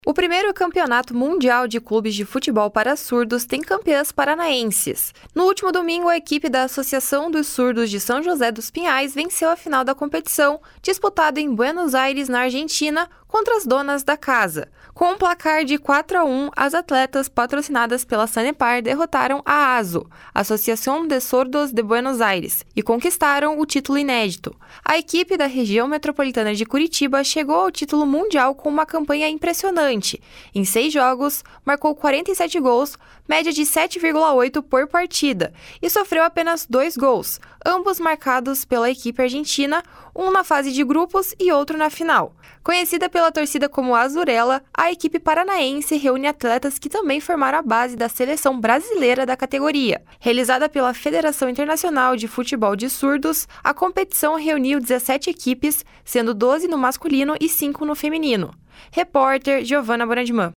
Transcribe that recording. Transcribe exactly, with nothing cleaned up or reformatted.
O primeiro campeonato mundial de clubes de futebol para surdos tem campeãs paranaenses. No último domingo, a equipe da Associação dos Surdos de São José dos Pinhais venceu a final da competição, disputada em Buenos Aires, na Argentina, contra as donas da casa. Com um placar de quatro a um, as atletas patrocinadas pela Sanepar derrotaram a ASO, Associação de Sordos de Buenos Aires, e conquistaram o título inédito. A equipe da região metropolitana de Curitiba chegou ao título mundial com uma campanha impressionante. Em seis jogos, marcou quarenta e sete gols, média de sete vírgula oito por partida, e sofreu apenas dois gols, ambos marcados pela equipe argentina, um na fase de grupos e outro na final. Conhecida pela torcida como Azurela, a equipe paranaense reúne atletas que também formaram a base da seleção brasileira da categoria. Realizada pela Federação Internacional de Futebol de Surdos, a competição reuniu dezessete equipes, sendo doze no masculino e cinco no feminino. Repórter Giovana Brandman.